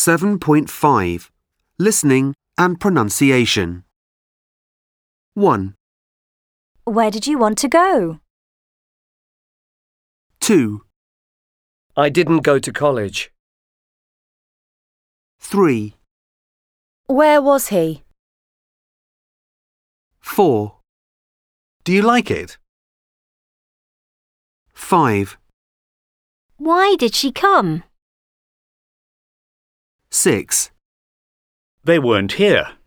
7.5 Listening and Pronunciation 1, Where did you want to go? 2, I didn't go to college. 3, Where was he? 4, Do you like it? 5, Why did she come? 6. They weren't here.